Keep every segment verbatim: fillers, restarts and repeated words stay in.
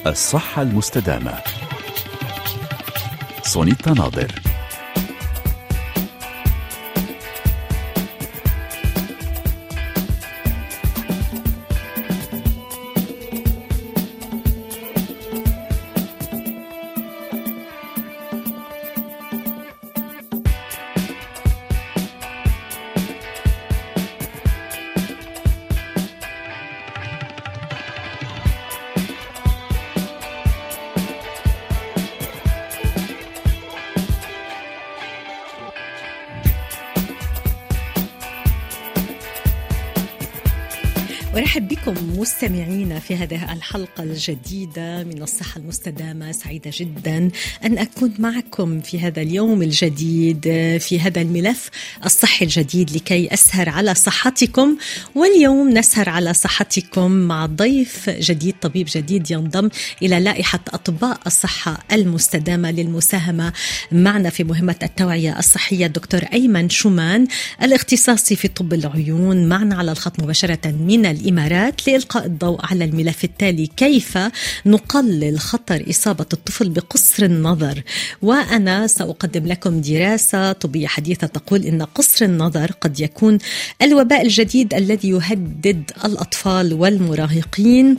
الصحة المستدامة. سونيتا ناظر. ورحب بكم مستمعينا في هذه الحلقة الجديدة من الصحة المستدامة. سعيدة جدا أن أكون معكم في هذا اليوم الجديد في هذا الملف الصحي الجديد لكي أسهر على صحتكم. واليوم نسهر على صحتكم مع ضيف جديد، طبيب جديد ينضم إلى لائحة أطباء الصحة المستدامة للمساهمة معنا في مهمة التوعية الصحية، الدكتور أيمن شومان الاختصاصي في طب العيون، معنا على الخط مباشرة من الإمارات لإلقاء الضوء على الملف التالي: كيف نقلل خطر إصابة الطفل بقصر النظر. وأنا سأقدم لكم دراسة طبية حديثة تقول إن قصر النظر قد يكون الوباء الجديد الذي يهدد الأطفال والمراهقين.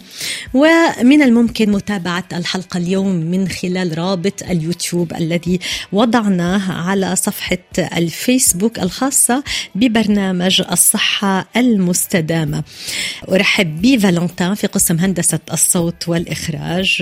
ومن الممكن متابعة الحلقة اليوم من خلال رابط اليوتيوب الذي وضعناه على صفحة الفيسبوك الخاصة ببرنامج الصحة المستدامة. أرحب بفالنتين في قسم هندسة الصوت والإخراج،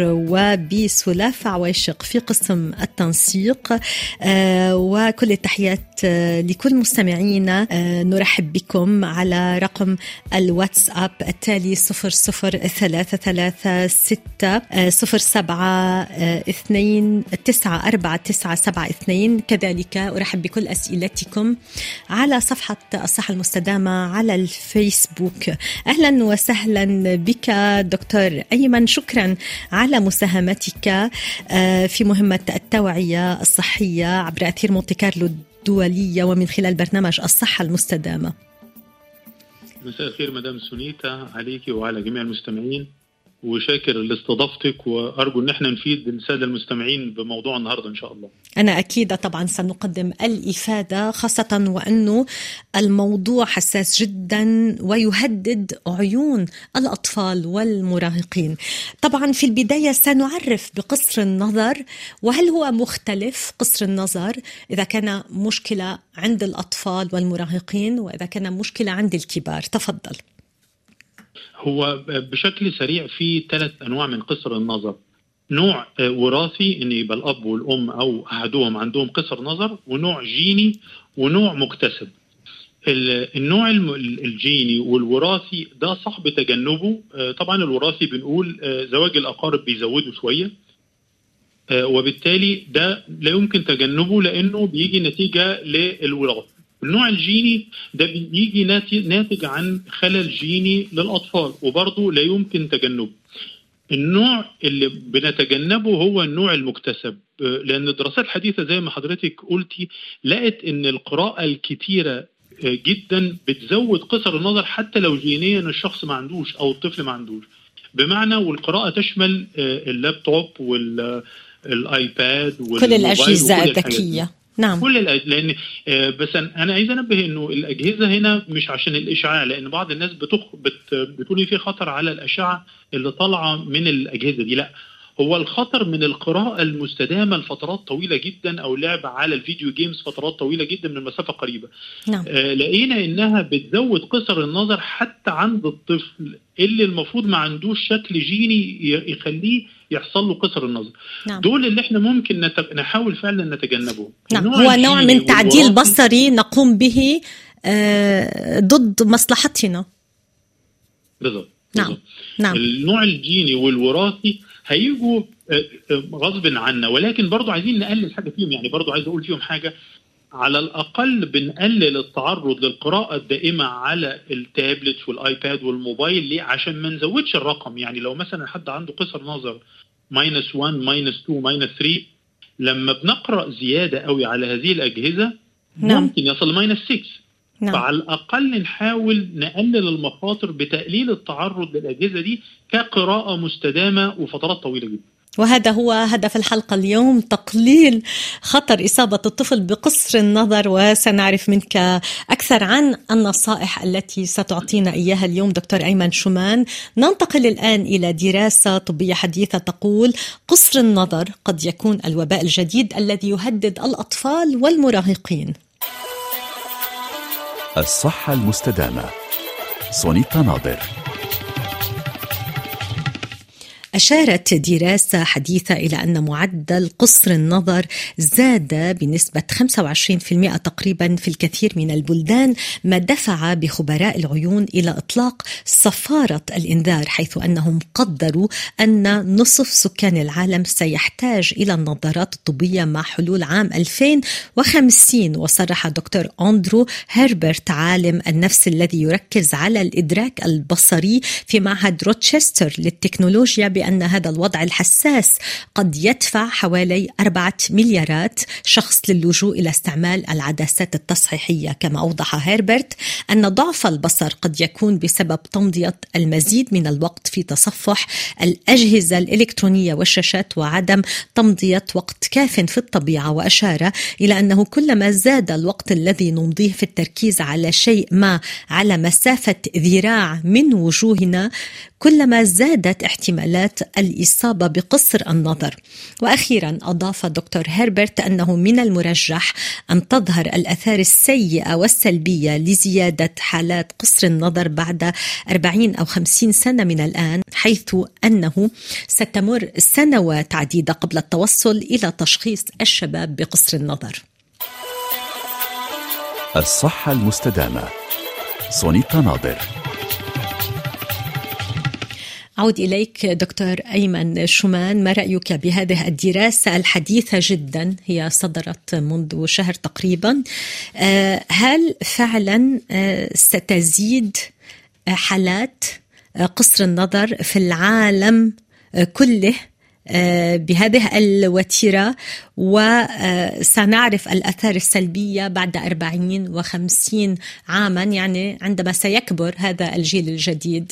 وبسلاف عويشق في قسم التنسيق، آه وكل التحيات آه لكل مستمعينا. آه نرحب بكم على رقم الواتساب التالي صفر صفر ثلاثة ثلاثة ستة صفر سبعة اثنين تسعة أربعة تسعة سبعة اثنين. كذلك أرحب بكل أسئلتكم على صفحة الصحة المستدامة على الفيسبوك. أهلا وسهلا بك دكتور أيمن، شكرا على مساهمتك في مهمة التوعية الصحية عبر أثير مونتي كارلو الدولية ومن خلال برنامج الصحة المستدامة. مساء الخير مدام سونيتا عليك وعلى جميع المستمعين، وشاكر لاستضافتك، وأرجو أن احنا نفيد السادة المستمعين بموضوع النهاردة إن شاء الله. أنا أكيد طبعا سنقدم الإفادة، خاصة وأنه الموضوع حساس جدا ويهدد عيون الأطفال والمراهقين. طبعا في البداية سنعرف بقصر النظر، وهل هو مختلف قصر النظر إذا كان مشكلة عند الأطفال والمراهقين وإذا كان مشكلة عند الكبار؟ تفضل. هو بشكل سريع في ثلاث أنواع من قصر النظر. نوع وراثي، إن يبقى الأب والأم أو أحدهم عندهم قصر نظر، ونوع جيني، ونوع مكتسب. النوع الجيني والوراثي ده صعب تجنبه. طبعا الوراثي بنقول زواج الأقارب بيزوده شوية، وبالتالي ده لا يمكن تجنبه لأنه بيجي نتيجة للوراثة. النوع الجيني ده بيجي ناتج عن خلل جيني للأطفال، وبرضه لا يمكن تجنبه. النوع اللي بنتجنبه هو النوع المكتسب، لأن الدراسات الحديثة زي ما حضرتك قلتي لقت إن القراءة الكتيرة جدا بتزود قصر النظر حتى لو جينيا الشخص ما عندوش أو الطفل ما عندوش. بمعنى والقراءة تشمل اللابتوب والآيباد كل الأجهزة الذكية. نعم. كل الأج... لأن بس أنا عايز أنبه إنه الأجهزة هنا مش عشان الإشعاع، لأن بعض الناس بتخ... بت... بتقولي في خطر على الأشعة اللي طالعة من الأجهزة دي. لا، هو الخطر من القراءة المستدامة لفترات طويلة جدا أو لعب على الفيديو جيمز فترات طويلة جدا من مسافة قريبة. نعم. آه لقينا إنها بتزود قصر النظر حتى عند الطفل اللي المفروض ما عندوش شكل جيني يخليه يحصل له قصر النظر. نعم. دول اللي احنا ممكن نت... نحاول فعلا نتجنبه. نعم. هو نوع من تعديل بصري نقوم به آه ضد مصلحتنا. بالضبط. نعم. نعم. النوع الجيني والوراثي هيجوا غصب عنا، ولكن برضو عايزين نقلل حاجة فيهم. يعني برضو عايز أقول فيهم حاجة، على الأقل بنقلل التعرض للقراءة الدائمة على التابلت والآيباد والموبايل. ليه؟ عشان ما نزودش الرقم. يعني لو مثلا حد عنده قصر نظر ماينس واحد ماينس اتنين ماينس تلاتة، لما بنقرأ زيادة قوي على هذه الأجهزة نعم. ممكن يصل ماينس ستة. نعم. فعلى الأقل نحاول نقلل المخاطر بتقليل التعرض للأجهزة دي كقراءة مستدامة وفترات طويلة جدا. وهذا هو هدف الحلقة اليوم، تقليل خطر إصابة الطفل بقصر النظر. وسنعرف منك أكثر عن النصائح التي ستعطينا إياها اليوم دكتور أيمن شومان. ننتقل الآن إلى دراسة طبية حديثة تقول قصر النظر قد يكون الوباء الجديد الذي يهدد الأطفال والمراهقين. الصحة المستدامة. سونيتا ناظر. أشارت دراسة حديثة إلى أن معدل قصر النظر زاد بنسبة خمسة وعشرين بالمئة تقريبا في الكثير من البلدان، ما دفع بخبراء العيون إلى إطلاق صفارة الإنذار، حيث أنهم قدروا أن نصف سكان العالم سيحتاج إلى النظارات الطبية مع حلول عام ألفين وخمسين. وصرح دكتور أندرو هيربرت عالم النفس الذي يركز على الإدراك البصري في معهد روتشستر للتكنولوجيا بأن هذا الوضع الحساس قد يدفع حوالي أربعة مليارات شخص للجوء إلى استعمال العدسات التصحيحية. كما أوضح هيربرت أن ضعف البصر قد يكون بسبب تمضية المزيد من الوقت في تصفح الأجهزة الإلكترونية والشاشات وعدم تمضية وقت كاف في الطبيعة. وأشار إلى أنه كلما زاد الوقت الذي نمضيه في التركيز على شيء ما على مسافة ذراع من وجوهنا كلما زادت احتمالات الإصابة بقصر النظر. وأخيرا أضاف دكتور هيربرت أنه من المرجح أن تظهر الآثار السيئة والسلبية لزيادة حالات قصر النظر بعد أربعين أو خمسين سنة من الآن، حيث أنه ستمر سنوات عديدة قبل التوصل إلى تشخيص الشباب بقصر النظر. الصحة المستدامة. سونيتا ناظر. أعود إليك دكتور أيمن شومان، ما رأيك بهذه الدراسة الحديثة جدا، هي صدرت منذ شهر تقريبا، هل فعلا ستزيد حالات قصر النظر في العالم كله بهذه الوتيرة، وسنعرف الآثار السلبية بعد أربعين وخمسين عاما، يعني عندما سيكبر هذا الجيل الجديد؟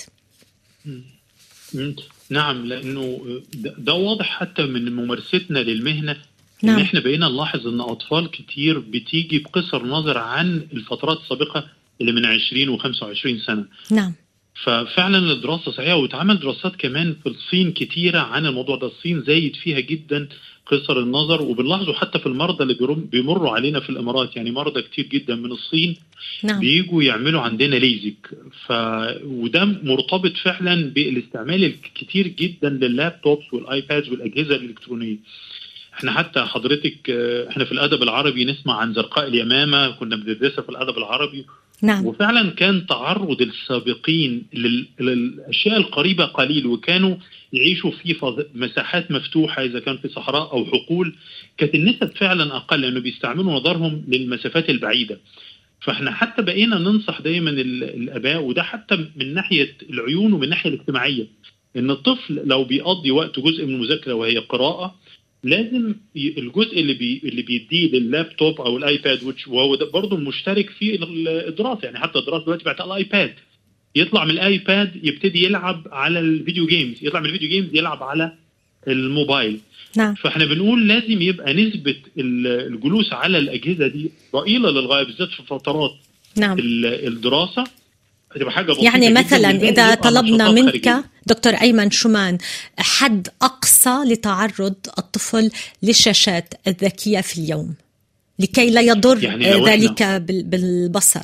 نعم، لأنه ده واضح حتى من ممارستنا للمهنة. نعم. إن إحنا بقينا نلاحظ إن أطفال كتير بتيجي بقصر نظر عن الفترات السابقة اللي من عشرين وخمسة وعشرين سنة. نعم. ففعلا الدراسة صحيحة، وتعمل دراسات كمان في الصين كتيرة عن الموضوع ده. الصين زايد فيها جدا قصر النظر، وبنلاحظه حتى في المرضى اللي بيمروا علينا في الإمارات، يعني مرضى كتير جدا من الصين. نعم. بييجوا يعملوا عندنا ليزك. ف... وده مرتبط فعلا بالاستعمال الكتير جدا لللابتوبس والآيبادز والأجهزة الإلكترونية. احنا حتى حضرتك احنا في الأدب العربي نسمع عن زرقاء اليمامة، كنا بندرسها في الأدب العربي. نعم. وفعلا كان تعرض السابقين للأشياء القريبة قليل، وكانوا يعيشوا في مساحات مفتوحة إذا كان في صحراء أو حقول، كانت النسب فعلا أقل لأنه بيستعملوا نظرهم للمسافات البعيدة. فاحنا حتى بقينا ننصح دايما الآباء، وده حتى من ناحية العيون ومن ناحية الاجتماعية، إن الطفل لو بيقضي وقت جزء من المذاكرة وهي قراءة، لازم الجزء اللي بي اللي بيديه لللابتوب او الايباد، وهو برضه المشترك في الدراسه، يعني حتى الدراسه دلوقتي بقت على الايباد، يطلع من الايباد يبتدي يلعب على الفيديو جيمز، يطلع من الفيديو جيمز يلعب على الموبايل. نعم. فاحنا بنقول لازم يبقى نسبه الجلوس على الاجهزه دي ضئيله للغايه، بالذات في فترات نعم. الدراسه. يعني مثلا إذا طلبنا منك دكتور أيمن شومان حد أقصى لتعرض الطفل للشاشات الذكية في اليوم لكي لا يضر يعني ذلك بالبصر،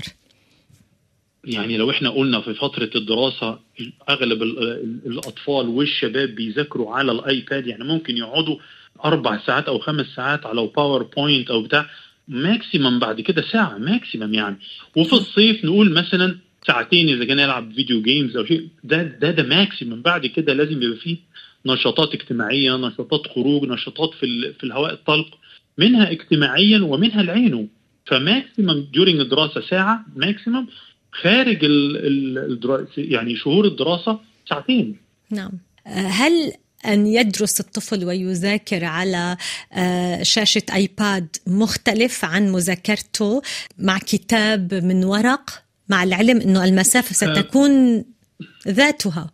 يعني لو احنا قلنا في فترة الدراسة أغلب الأطفال والشباب بيذاكروا على الآيباد، يعني ممكن يقعدوا أربع ساعات أو خمس ساعات على باوربوينت أو بتاع، ماكسيمم بعد كده ساعة ماكسيمم يعني. وفي الصيف نقول مثلا ساعتين إذا كان يلعب فيديو جيمز أو شيء، ده ده ده ماكسيمم. بعد كده لازم يبقى فيه نشاطات اجتماعية، نشاطات خروج، نشاطات في في الهواء الطلق، منها اجتماعيا ومنها العينه. فماكسيمم during الدراسة ساعة ماكسيمم، خارج ال ال يعني شهور الدراسة ساعتين. نعم. هل أن يدرس الطفل ويذاكر على شاشة آيباد مختلف عن مذاكرته مع كتاب من ورق، مع العلم أنه المسافة ستكون ذاتها؟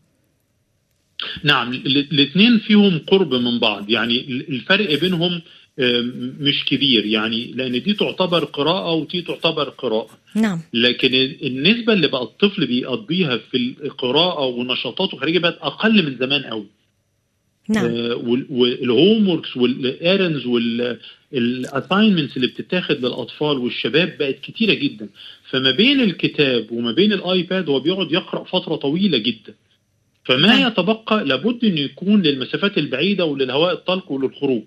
نعم، الاثنين فيهم قرب من بعض، يعني الفرق بينهم مش كبير، يعني لأن دي تعتبر قراءة ودي تعتبر قراءة. نعم. لكن النسبة اللي بقى الطفل بيقضيها في القراءة ونشاطاته الخارجية بقت أقل من زمان قوي. نعم. آه والهوم ووركس والإيرنز والأساينمنتس اللي بتتاخد للأطفال والشباب بقت كتيرة جدا، فما بين الكتاب وما بين الآيباد هو بيقعد يقرأ فترة طويلة جدا، فما نعم. يتبقى لابد أن يكون للمسافات البعيدة وللهواء الطلق وللخروج.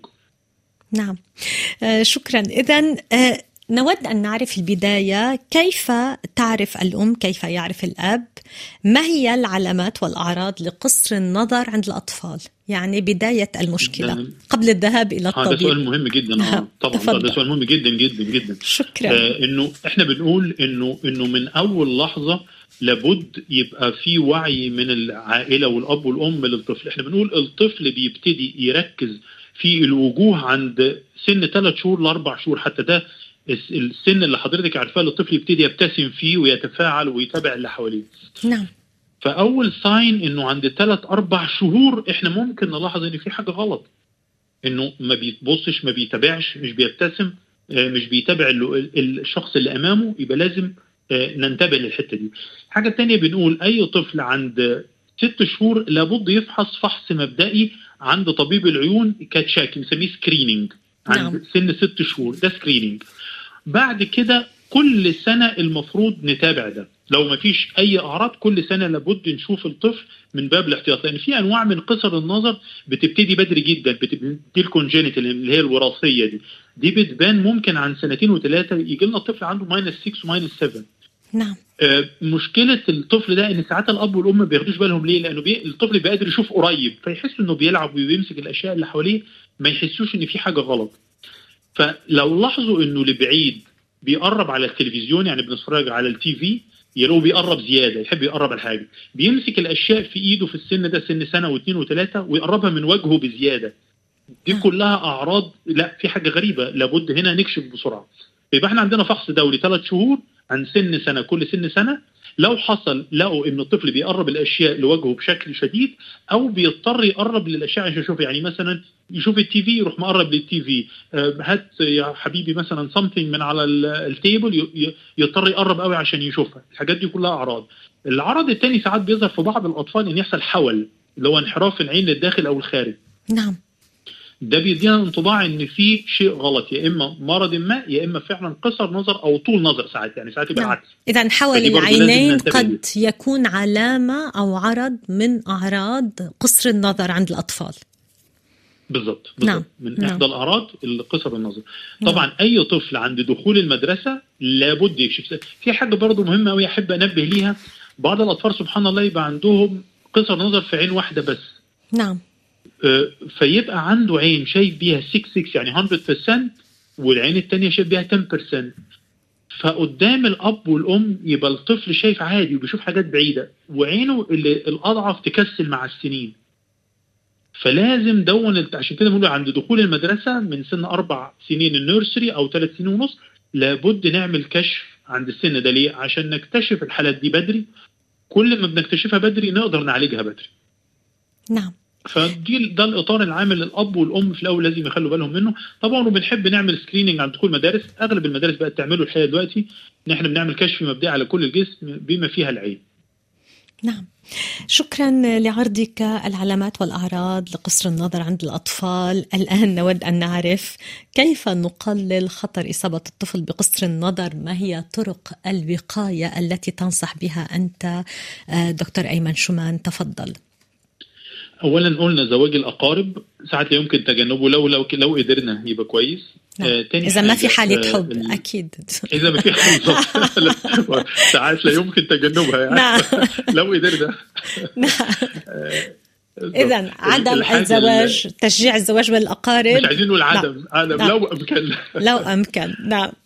نعم. آه شكرا. إذن آه نود أن نعرف في البداية كيف تعرف الأم، كيف يعرف الأب، ما هي العلامات والأعراض لقصر النظر عند الأطفال؟ يعني بداية المشكلة نعم. قبل الذهاب إلى الطبيب. هذا سؤال مهم جدا. نعم. آه. طبعا هذا سؤال مهم جدا جدا جدا. شكرا. آه إنه إحنا بنقول إنه إنه من أول لحظة لابد يبقى في وعي من العائلة والأب والأم للطفل. إحنا بنقول الطفل بيبتدي يركز في الوجوه عند سن ثلاث شهور لأربع شهور، حتى ده السن اللي حضرتك عارفاه الطفل يبتدي يبتسم فيه ويتفاعل ويتابع اللي حواليه. نعم. فأول ساين إنه عند ثلاث أربع شهور إحنا ممكن نلاحظ إن في حاجة غلط، إنه ما بيتبصش، ما بيتابعش، مش بيبتسم، مش بيتابع الشخص اللي أمامه، يبقى لازم ننتبه للحتة دي. حاجة تانية بنقول أي طفل عند ست شهور لابد يفحص فحص مبدئي عند طبيب العيون كتشاك، نسميه سكرينينج عند نعم. سن ست شهور، ده سكرينينج. بعد كده كل سنة المفروض نتابع ده، لو ما فيش أي أعراض كل سنة لابد نشوف الطفل من باب الاحتياط، لأن في أنواع من قصر النظر بتبتدي بدري جدا، بتبتدي الكونجينيتال اللي هي الوراثية دي دي بتبان ممكن عن سنتين وثلاثة يجي لنا الطفل عنده ماينس ستة وماينس سبعة. نعم. آه مشكلة الطفل ده إن ساعات الأب والأم ما بياخدوش بالهم ليه، لأنه بي... الطفل بيقدر يشوف قريب فيحس إنه بيلعب وبيمسك الأشياء اللي حواليه، ما يحسوش إن في حاجة غلط. فلو لاحظوا إنه لبعيد بيقرب على التلفزيون، يعني بنتفرج على التي في يلاقوه بيقرب زيادة، يحب يقرب الحاجة، بيمسك الأشياء في إيده في السن ده سن سنة واثنين وثلاثة ويقربها من وجهه بزيادة، دي كلها أعراض لا في حاجة غريبة، لابد هنا نكشف بسرعة. يبقى احنا عندنا فحص دوري ثلاث شهور عن سن سنة، كل سن سنة لو حصل لقوا إن الطفل بيقرب الأشياء لوجهه بشكل شديد أو بيضطر يقرب للأشياء عشان يشوف، يعني مثلا يشوف التي في يروح مقرب للتي في، هات يا حبيبي مثلا something من على التيبل يضطر يقرب قوي عشان يشوفها. الحاجات دي كلها أعراض. العرض الثاني ساعات بيظهر في بعض الأطفال إن يحصل حول، اللي هو انحراف العين للداخل أو الخارج. نعم. ده بيدينا انطباع ان في شيء غلط، يا اما مرض ما يا اما فعلا قصر نظر او طول نظر، ساعات يعني ساعات يبقى العكس. اذا حول العينين قد يكون علامه او عرض من اعراض قصر النظر عند الاطفال. بالضبط. نعم. من نعم. احدى الاعراض قصر النظر. طبعا نعم. اي طفل عند دخول المدرسه لابد يكشف. في حاجه برضو مهمه قوي احب انبه ليها، بعض الاطفال سبحان الله يبقى عندهم قصر نظر في عين واحده بس. نعم. فيبقى عنده عين شايف بيها ستة ستة يعني مية بالمية والعين التانية شايف بيها عشرة بالمية، فقدام الأب والأم يبقى الطفل شايف عادي وبيشوف حاجات بعيدة وعينه اللي الأضعف تكسل مع السنين. فلازم دون، عشان كده بنقول عند دخول المدرسة من سن أربع سنين النيرسري أو ثلاث سنين ونص لابد نعمل كشف عند السن ده. ليه؟ عشان نكتشف الحالات دي بدري، كل ما بنكتشفها بدري نقدر نعالجها بدري. نعم. فدي ده الاطار العام للاب والام في الاول لازم يخلوا بالهم منه. طبعا وبنحب نعمل سكريننج عند دخول المدارس، اغلب المدارس بقت تعمله الحقيقه دلوقتي ان احنا بنعمل كشف مبدئي على كل الجسم بما فيها العين. نعم. شكرا لعرضك العلامات والأعراض لقصر النظر عند الأطفال. الآن نود أن نعرف كيف نقلل خطر إصابة الطفل بقصر النظر، ما هي طرق الوقاية التي تنصح بها أنت دكتور أيمن شومان؟ تفضل. اولا قلنا زواج الاقارب ساعات لا يمكن تجنبه، لو لو لو قدرنا يبقى كويس. آه اذا ما في حاله حب آه اكيد اذا ما في حاله ساعات لا يمكن تجنبها يعني. نعم. لو قدرنا. نعم. آه اذا عدم الزواج، تشجيع الزواج بالاقارب، مش عايزين نقول عدم، عدم لو امكن. لو امكن. نعم.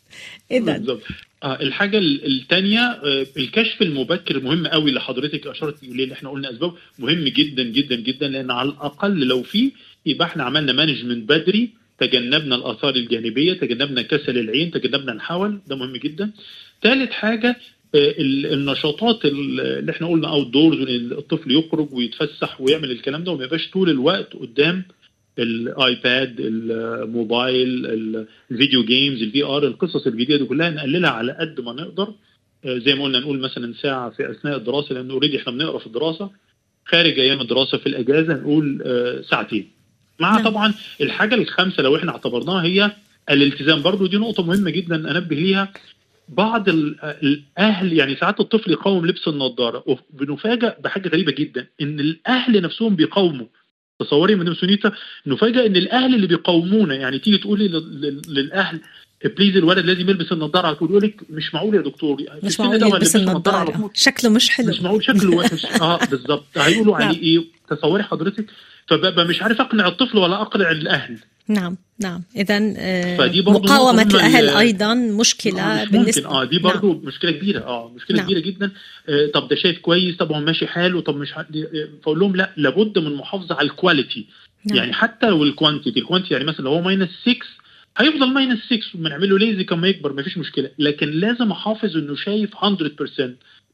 إذن آه الحاجة الثانية آه الكشف المبكر مهم قوي اللي حضرتك أشرت إليه، اللي احنا قلنا أسباب مهم جدا جدا جدا، لأن على الأقل لو في يبقى احنا عملنا مانجمنت بدري، تجنبنا الآثار الجانبية، تجنبنا كسل العين، تجنبنا الحول، ده مهم جدا. ثالث حاجة آه النشاطات اللي احنا قلنا اوت دورز، الطفل يخرج ويتفسح ويعمل الكلام ده وما يبقاش طول الوقت قدام الايباد، الموبايل، الفيديو جيمز، الفي ار، القصص الجديده دي كلها نقللها على قد ما نقدر. زي ما قلنا نقول مثلا ساعه في اثناء الدراسه، لان اوريدي احنا بنقرا في الدراسه، خارج ايام الدراسه في الاجازه نقول ساعتين. مع طبعا الحاجه الخامسه لو احنا اعتبرناها هي الالتزام، برضو دي نقطه مهمه جدا انبه ليها. بعض الاهل يعني ساعات الطفل يقاوم لبس النظاره، وبنفاجئ بحاجه غريبه جدا ان الاهل نفسهم بيقاوموا. تصوري من سونيتا نفاجئ ان الاهل اللي بيقاومونا، يعني تيجي تقولي للاهل بليز الولد لازم يلبس النظاره، على طول يقول لك مش معقول يا دكتور، مش معقول يلبس النظاره، شكله مش حلو، مش معقول شكله وحش. اه بالظبط، هيقولوا عليه ايه؟ تصوري حضرتك، فببقى مش عارف اقنع الطفل ولا اقنع الاهل. نعم نعم. إذن آه مقاومة الأهل أيضا مشكلة بالنسبة. اه دي برضو نعم. مشكلة كبيرة، اه مشكلة نعم. كبيرة جدا. آه طب ده شايف كويس، طب هو ماشي حاله، طب مش ح... فأقول لهم لا، لابد من محافظة على الكواليتي. نعم. يعني حتى لو الكوانتيتي، الكوانتيتي يعني مثلا لو هو ماينس ستة هيفضل ماينس ستة وبنعمله ليزي كما يكبر، ما فيش مشكلة، لكن لازم احافظ انه شايف مية بالمية.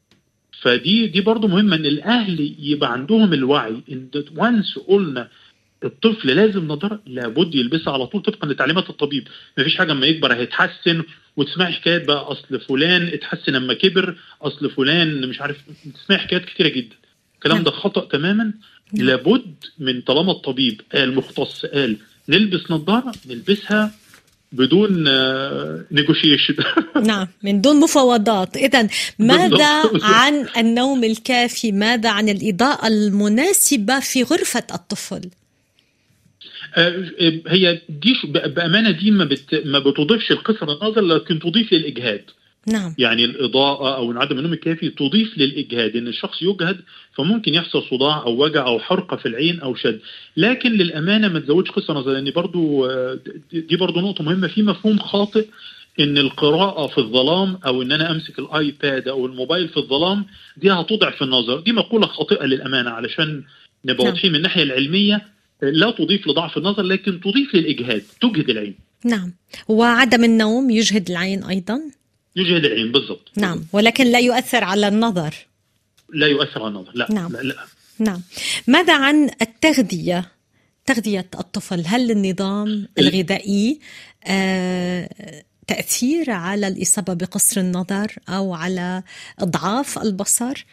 فدي دي برضو مهمة ان الاهل يبقى عندهم الوعي ان وانس قلنا الطفل لازم نظارة لابد يلبسها على طول طبقا لتعليمات الطبيب. ما فيش حاجة اما يكبر هيتحسن وتسمعي حكايات بقى اصل فلان اتحسن اما كبر، اصل فلان مش عارف، تسمعي حكايات كتيرة جدا. الكلام ده خطأ تماما. لابد من طالما الطبيب قال مختص قال نلبس نظارة نلبسها بدون نيغوشيشن. نعم، من دون مفاوضات. إذن ماذا عن النوم الكافي؟ ماذا عن الإضاءة المناسبة في غرفة الطفل؟ هي دي بأمانة دي ما, بت ما بتضيفش القصر النظر، لكن تضيف للإجهاد. نعم. يعني الإضاءة أو عدم النوم الكافي تضيف للإجهاد، إن الشخص يجهد فممكن يحصل صداع أو وجع أو حرقة في العين أو شد. لكن للأمانة ما تزودش قصر نظر، لأن برضو دي برضو نقطة مهمة. في مفهوم خاطئ إن القراءة في الظلام أو إن أنا أمسك الآيباد أو الموبايل في الظلام دي هتضعف النظر. دي مقولة خاطئة للأمانة، علشان نبقى واضحين من الناحية العلمية، لا تضيف لضعف النظر لكن تضيف للإجهاد، تجهد العين. نعم. وعدم النوم يجهد العين أيضا؟ يجهد العين بالضبط. نعم، ولكن لا يؤثر على النظر. لا يؤثر على النظر، لا. نعم. لا, لا. نعم. ماذا عن التغذية؟ تغذية الطفل، هل النظام الغذائي آه تأثير على الإصابة بقصر النظر أو على إضعاف البصر؟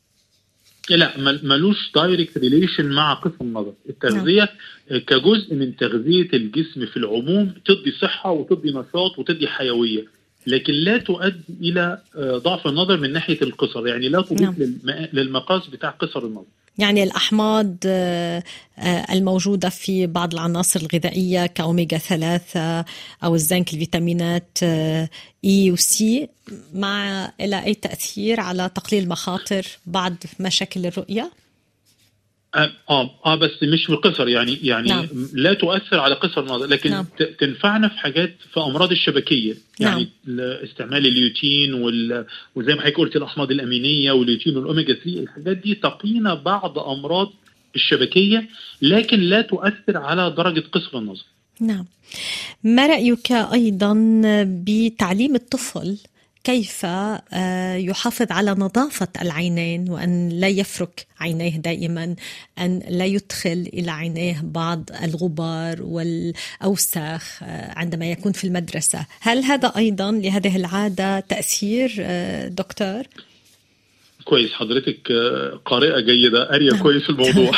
لا، ملوش دايركت ريليشن مع قسم النظر. التغذية نعم. كجزء من تغذية الجسم في العموم تدي صحة وتدي نشاط وتدي حيوية، لكن لا تؤدي إلى ضعف النظر من ناحية القصر. يعني لا تضيف نعم. للمقاس بتاع قصر النظر. يعني الأحماض الموجودة في بعض العناصر الغذائية كأوميغا ثلاثة أو الزنك، الفيتامينات إي وسي، مع إلى أي تأثير على تقليل مخاطر بعض مشاكل الرؤية؟ اه اه بس مش في القصر، يعني يعني نعم. لا تؤثر على قصر النظر، لكن نعم. تنفعنا في حاجات في امراض الشبكيه. يعني نعم. استعمال اليوتين وال... وزي ما حضرتك قلت الاحماض الامينيه واليوتين والاوميجا ثلاثة، الحاجات دي تقينا بعض امراض الشبكيه، لكن لا تؤثر على درجه قصر النظر. نعم. ما رايك ايضا بتعليم الطفل كيف يحافظ على نظافة العينين، وأن لا يفرك عينيه دائما، أن لا يدخل إلى عينيه بعض الغبار والأوساخ عندما يكون في المدرسة؟ هل هذا أيضا لهذه العادة تأثير دكتور؟ كويس، حضرتك قارئة جيدة، قارية كويس الموضوع.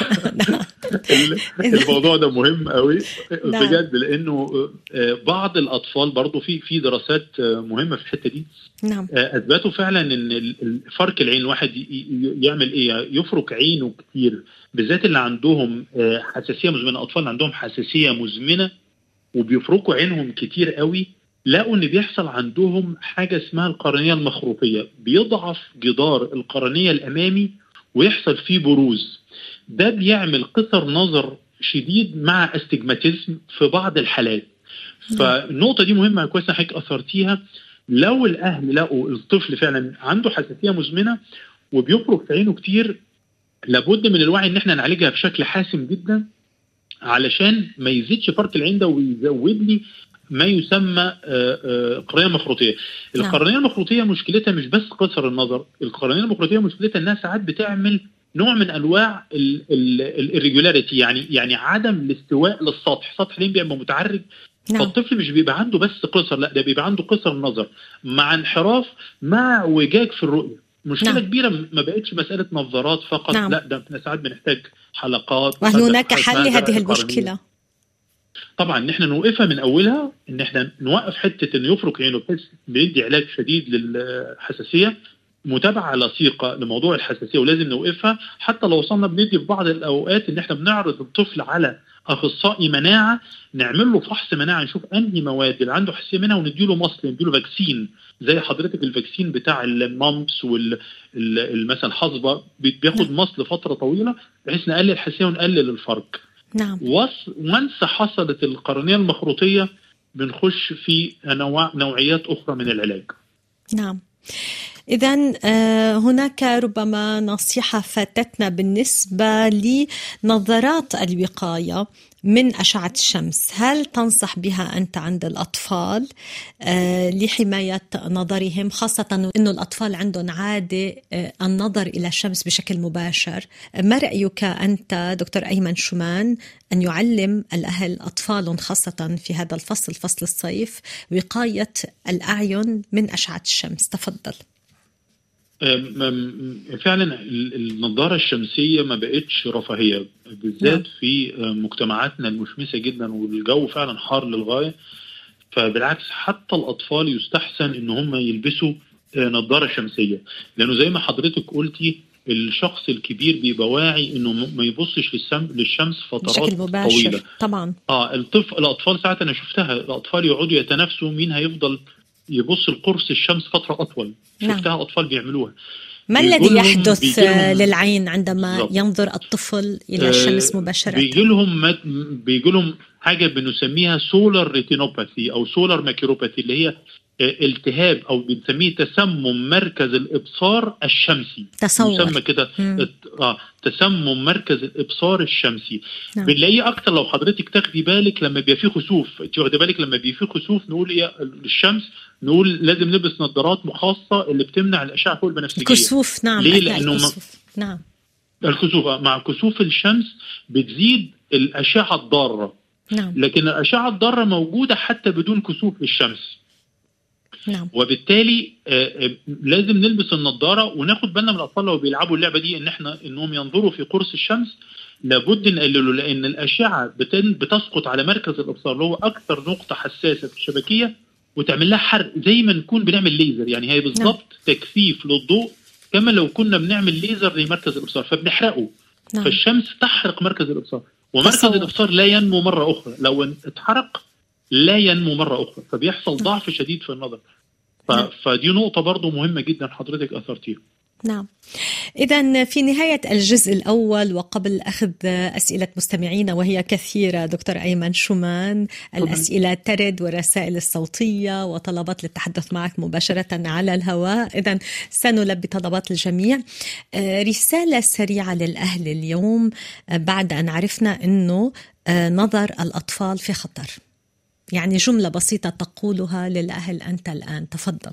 الموضوع ده مهم قوي بجد، لأنه بعض الأطفال برضو في في دراسات مهمة في الحتة دي نعم. أثبتوا فعلا إن فرك العين، واحد يعمل إيه، يفرك عينه كتير، بالذات اللي عندهم حساسية مزمنة، أطفال عندهم حساسية مزمنة وبيفركوا عينهم كتير قوي، لقوا ان بيحصل عندهم حاجة اسمها القرنية المخروطية، بيضعف جدار القرنية الامامي ويحصل فيه بروز. ده بيعمل قصر نظر شديد مع استجماتيزم في بعض الحالات. فالنقطة دي مهمة كويس حضرتك اثرتيها. لو الاهل لقوا الطفل فعلا عنده حساسيه مزمنه وبيفرك في عينه كتير، لابد من الوعي ان احنا نعالجها بشكل حاسم جدا علشان ما يزيدش فرط العين ده ويزود لي ما يسمى قرنية مخروطية. القرنية المخروطية مشكلتها مش بس قصر النظر، القرنية المخروطية مشكلتها انها ساعات بتعمل نوع من انواع الirregularity، يعني يعني عدم الاستواء للسطح، سطح العين بيبقى متعرج. نعم. فالطفل مش بيبقى عنده بس قصر، لا ده بيبقى عنده قصر النظر مع انحراف مع اعوجاج في الرؤية. مشكلة نعم. كبيرة، ما بقتش مسألة نظارات فقط. نعم. لا ده ساعات بنحتاج حلقات. وهل هناك حل لهذه المشكلة؟ طبعا ان احنا نوقفها من اولها، ان احنا نوقف حته انه يفرك عينه بحيث بيدي علاج شديد للحساسيه، متابعه لصيقه لموضوع الحساسيه ولازم نوقفها. حتى لو وصلنا بندي في بعض الاوقات ان احنا بنعرض الطفل على اخصائي مناعه، نعمل له فحص مناعه نشوف انهي مواد اللي عنده حساسيه منها ونديله مصل، نديله فاكسين زي حضرتك الفاكسين بتاع المامبس والمثلا حصبه، بياخد مصل فتره طويله بحيث نقلل الحساسيه ونقلل الفرق. نعم. وانس حصلت القرنية المخروطية بنخش في نوع نوعيات أخرى من العلاج. نعم. إذن هناك ربما نصيحة فاتتنا بالنسبة لنظارات الوقاية من أشعة الشمس، هل تنصح بها أنت عند الأطفال لحماية نظرهم، خاصة أن الأطفال عندهم عادة النظر إلى الشمس بشكل مباشر؟ ما رأيك أنت دكتور أيمن شومان أن يعلم الأهل أطفالهم خاصة في هذا الفصل، فصل الصيف، وقاية الأعين من أشعة الشمس؟ تفضل. فعلا النظارة الشمسية ما بقتش رفاهية، بالذات في مجتمعاتنا المشمسة جدا والجو فعلا حار للغاية. فبالعكس حتى الأطفال يستحسن إن هم يلبسوا نظارة شمسية، لأنه زي ما حضرتك قلتي الشخص الكبير بيبقى واعي إنه ما يبصش للشمس فترات طويلة. طبعا آه الطفل الأطفال ساعات أنا شفتها الأطفال يقعدوا يتنافسوا مين هيفضل يبص القرص الشمس فترة أطول. نعم. شفتها أطفال بيعملوها. ما الذي يحدث للعين عندما بالضبط. ينظر الطفل إلى الشمس مباشرة؟ بيجي لهم مد... بيجي لهم حاجة بنسميها سولار ريتينوباثي أو سولار ماكيروباثي، اللي هي التهاب أو بنسميه تسمم مركز الإبصار الشمسي. تصور مسمى كده آه تسمم مركز الإبصار الشمسي. نعم. بنلاقيه أكتر لو حضرتك تاخدي بالك لما بيبقى فيه خسوف. أنت واخدة بالك لما بيبقى فيه خسوف نقول إيه الشمس، نقول لازم نلبس نظارات مخصصة اللي بتمنع الأشعة فوق البنفسجية. الكسوف. نعم. ليه؟ لأنه الكسوف. نعم. الكسوف مع كسوف الشمس بتزيد الأشعة الضارة. نعم. لكن الأشعة الضارة موجودة حتى بدون كسوف للشمس. نعم. وبالتالي لازم نلبس النظارة وناخد بالنا من الأطفال لو بيلعبوا اللعبة دي إن إحنا إنهم ينظروا في قرص الشمس، لابد نقلله، لأن الأشعة بتسقط على مركز الإبصار اللي هو أكثر نقطة حساسة في الشبكية وتعمل لها حرق زي ما نكون بنعمل ليزر. يعني هي بالضبط نعم. تكثيف للضوء كما لو كنا بنعمل ليزر لمركز الإبصار فبنحرقه. نعم. فالشمس تحرق مركز الإبصار، ومركز تصور. الإبصار لا ينمو مرة أخرى، لو اتحرق لا ينمو مرة أخرى، فبيحصل نعم. ضعف شديد في النظر. ف... نعم. فدي نقطة برضو مهمة جدا حضرتك أثرتيها. نعم. إذن في نهاية الجزء الأول وقبل أخذ أسئلة مستمعينا وهي كثيرة دكتور أيمن شومان، الأسئلة ترد والرسائل الصوتية وطلبات للتحدث معك مباشرة على الهواء، إذن سنلبي طلبات الجميع. رسالة سريعة للأهل اليوم بعد أن عرفنا أنه نظر الأطفال في خطر، يعني جملة بسيطة تقولها للأهل أنت الآن، تفضل.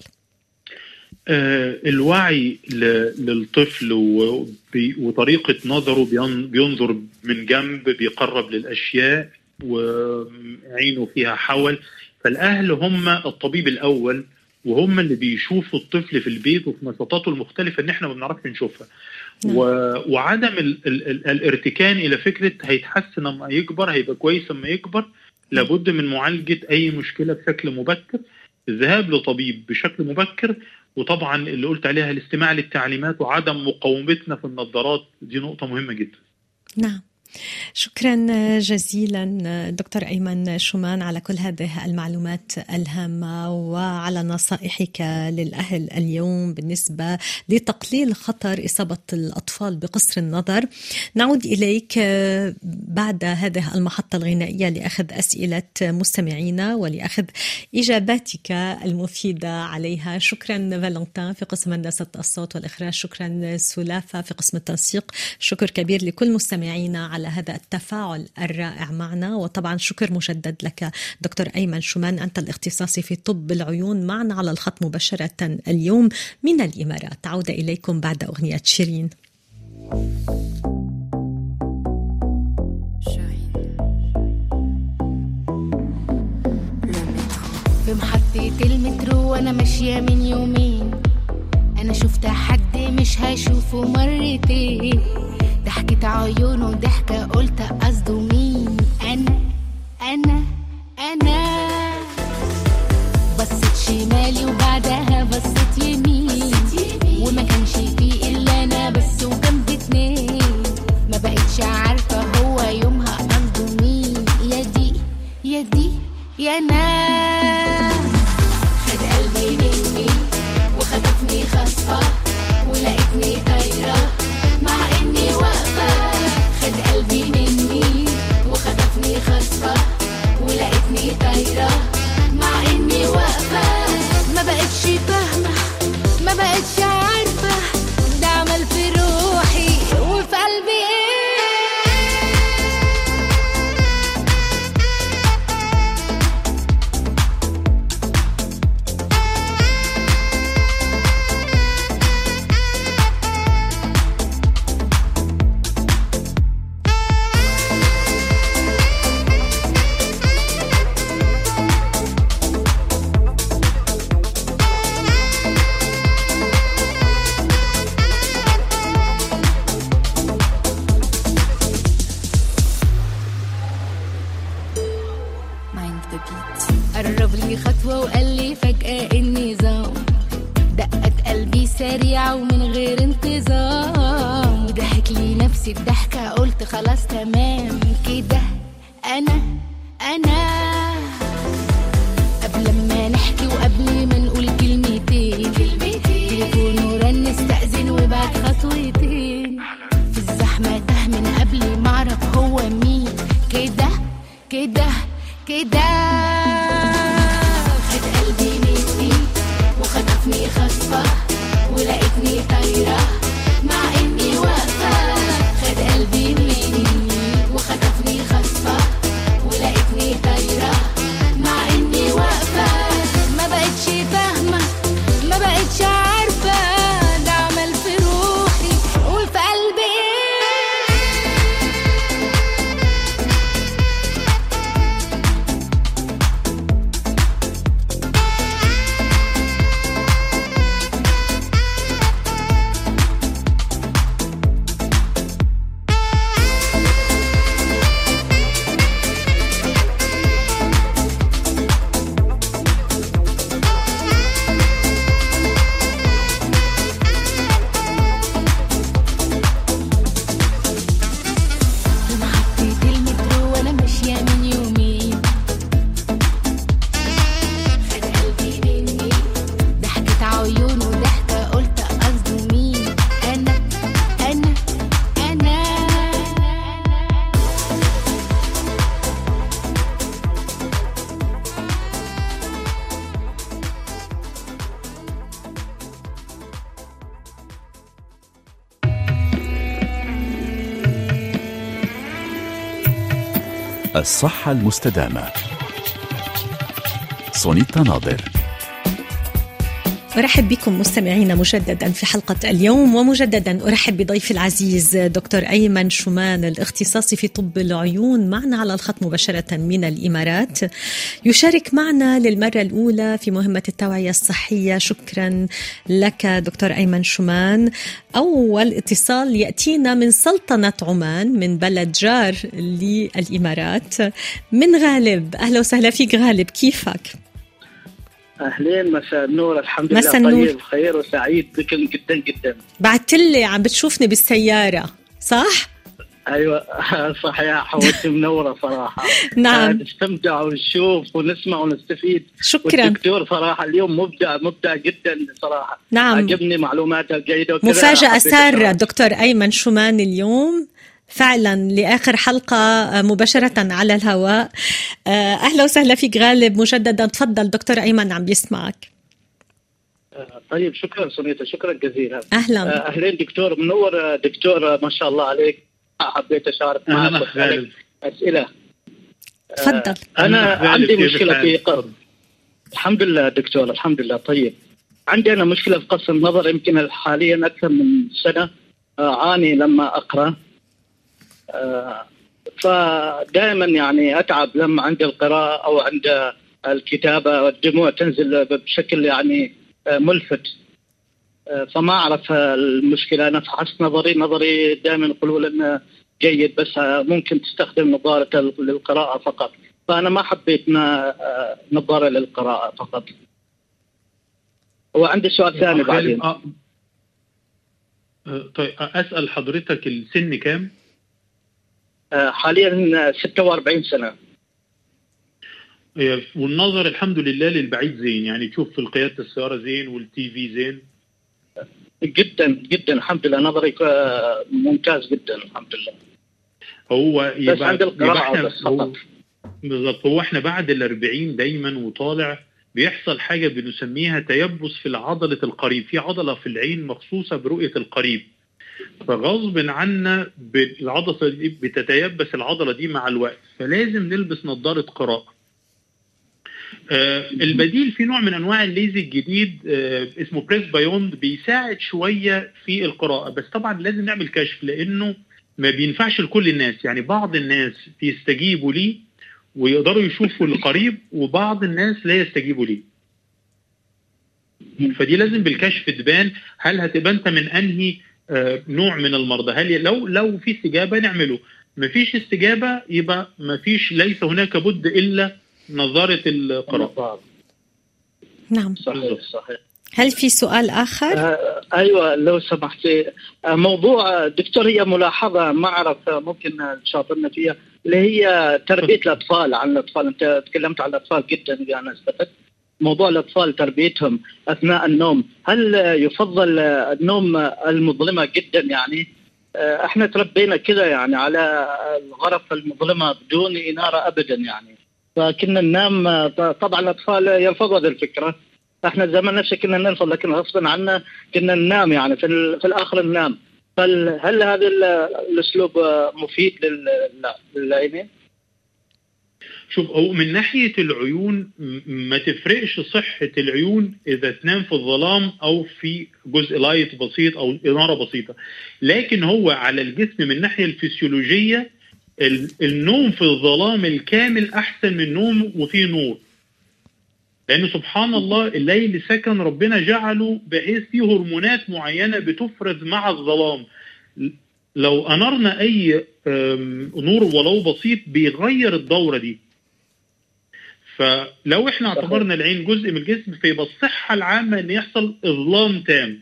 الوعي للطفل وطريقة نظره، بينظر من جنب، بيقرب للأشياء وعينه فيها حول. فالأهل هم الطبيب الأول وهم اللي بيشوفوا الطفل في البيت وفي نشاطاته المختلفة إن إحنا ما بنعرفش نشوفها. وعدم ال ال الارتكان إلى فكرة هيتحسن لما يكبر، هيبقى كويس لما يكبر. لابد من معالجة أي مشكلة بشكل مبكر، الذهاب لطبيب بشكل مبكر، وطبعا اللي قلت عليها الاستماع للتعليمات وعدم مقاومتنا في النظارات، دي نقطة مهمة جدا. نعم. شكرا جزيلا دكتور أيمن شومان على كل هذه المعلومات الهامة وعلى نصائحك للأهل اليوم بالنسبة لتقليل خطر إصابة الأطفال بقصر النظر. نعود إليك بعد هذه المحطة الغنائية لأخذ أسئلة مستمعينا ولأخذ إجاباتك المفيدة عليها. شكرا فالنتين في قسم هندسة الصوت والإخراج، شكرا سلافة في قسم التنسيق، شكر كبير لكل مستمعينا على هذا التفاعل الرائع معنا، وطبعا شكر مجدد لك دكتور أيمن شومان، أنت الاختصاصي في طب العيون، معنا على الخط مباشرة اليوم من الإمارات. عودة إليكم بعد أغنية شيرين. في محطة المترو وأنا ماشية من يومين، أنا شفت حد مش هشوفه مرتين، ضحكت عيونه ضحكة قلت قصده مين؟ أنا أنا أنا بصيت شمالي وبعدها بصيت يمين، وما كانش فيه إلا أنا بس وجنب اتنين، ما بقتش عارفة هو يومها قصده مين؟ يا دي يا دي يا ناس، خد قلبي مني وخطفني خطفة ولقيتني طايرة مع إني واقفة، خد قلبي مني وخطفني خطفة ولقيتني طايرة مع إني واقفة، ما بقتش فاهمة ما بقتش عارفة ده عمل في روحي وفي قلبي إيه. قرب لي خطوة وقال لي فجأة النظام، دقت قلبي سريعة ومن غير انتظام، وضحك لي نفسي بضحكة قلت خلاص تمام كده أنا أنا قبل ما نحكي وقبل ما نقول كلمتين تليفونه رن استأذن وبعد خطوتين، في الزحمة تاه من قبل ما أعرف هو مين، كده كده كده خد قلبي مني وخطفني خطفة ولقيتني طايرة مع إني واقفة، خد قلبي مني وخطفني خطفة ولقيتني طايرة مع إني واقفة، ما بقتش فاهمة ما بقتش عارفة ده عمل في روحي وفي قلبي إيه. الصحة المستدامة. سونيتا ناظر. أرحب بكم مستمعينا مجددا في حلقة اليوم، ومجددا أرحب بضيف العزيز دكتور أيمن شومان الاختصاصي في طب العيون، معنا على الخط مباشرة من الإمارات، يشارك معنا للمرة الأولى في مهمة التوعية الصحية. شكرا لك دكتور أيمن شومان. أول اتصال يأتينا من سلطنة عمان، من بلد جار للإمارات، من غالب. أهلا وسهلا فيك غالب، كيفك؟ أهلين، مساء النور. الحمد لله طيب خير وسعيد بكم جدا جدا. بعتلي عم بتشوفني بالسيارة صح؟ ايوه صحيح، حوت منوره صراحه. نعم، نستمتع ونشوف ونسمع ونستفيد. شكرا. والدكتور صراحه اليوم مبدع مبدع جدا صراحه. نعم، عجبني معلوماته الجيده. مفاجاه سار دكتور ايمن شومان اليوم فعلا لآخر حلقة مباشرة على الهواء. أهلا وسهلا فيك غالب مجددا. تفضل دكتور أيمن عم بيسمعك. طيب شكرا سونيتا، شكرا جزيلا. أهلا. أهلين دكتور، منور دكتور، ما شاء الله عليك. حبيت أشارك معك أسئلة. تفضل. أنا عندي مشكلة في قص الحمد لله دكتور، الحمد لله. طيب عندي أنا مشكلة في قص النظر، يمكن حاليا أكثر من سنة أعاني لما أقرأ. آه فدائما يعني أتعب لما عند القراءة أو عند الكتابة، والدموع تنزل بشكل يعني آه ملفت. آه فما أعرف المشكلة. أنا فحصت نظري نظري دائما يقولوا لنا جيد، بس آه ممكن تستخدم نظارة للقراءة فقط. فأنا ما حبيت آه نظارة للقراءة فقط. وعندي سؤال ثاني بعدين. آه. طيب أسأل حضرتك السن كام؟ حاليا ستة وأربعين سنة. والنظر الحمد لله للبعيد زين، يعني تشوف في قيادة السيارة زين والتي في زين جدا جدا الحمد لله. نظري ممتاز جدا الحمد لله. هو يبقى بس عند القراءة بس فقط. بالضبط. هو احنا بعد الأربعين دايما وطالع بيحصل حاجة بنسميها تيبس في العضلة القريب. في عضلة في العين مخصوصة برؤية القريب، فغصب عنا العضلة دي بتتيبس العضلة دي مع الوقت، فلازم نلبس نظارة قراءة. آه البديل في نوع من أنواع الليزك الجديد آه اسمه بريس بايوند، بيساعد شوية في القراءة، بس طبعا لازم نعمل كشف لأنه ما بينفعش لكل الناس. يعني بعض الناس بيستجيبوا ليه ويقدروا يشوفوا القريب، وبعض الناس لا يستجيبوا ليه. فدي لازم بالكشف تبان هل هتبقى انت من انهي آه نوع من المرضى. هل لو لو في استجابه نعمله، ما فيش استجابه يبقى ما فيش، ليس هناك بد الا نظاره القراءه. نعم صحيح صحيح. هل في سؤال اخر؟ آه ايوه لو سمحتي. آه موضوع دكتور، هي ملاحظه ما اعرف ممكن تشاطرنا فيها، اللي هي تربيه الاطفال. عن الاطفال انت تكلمت عن الاطفال جدا، انا استفدت. موضوع الأطفال تربيتهم أثناء النوم، هل يفضل النوم المظلمة جدا؟ يعني احنا تربينا كذا يعني على الغرف المظلمة بدون إنارة أبدا يعني، فكنا ننام. طبعا الأطفال يرفضوا هذه الفكرة. احنا زمان نفسه كنا نرفض، لكن غصبا عنا كنا ننام يعني في, في الآخر ننام. فهل هذا الأسلوب مفيد للعينين؟ شوف، هو من ناحية العيون ما تفرقش صحة العيون إذا تنام في الظلام أو في جزء لايت بسيط أو إنارة بسيطة، لكن هو على الجسم من الناحية الفسيولوجية النوم في الظلام الكامل أحسن من نوم وفيه نور، لأنه سبحان الله الليل سكن ربنا جعله بحيث فيه هرمونات معينة بتفرز مع الظلام. لو أنرنا أي نور ولو بسيط بيغير الدورة دي. فلو احنا اعتبرنا العين جزء من الجسم فيبقى الصحة العامة ان يحصل اظلام تام.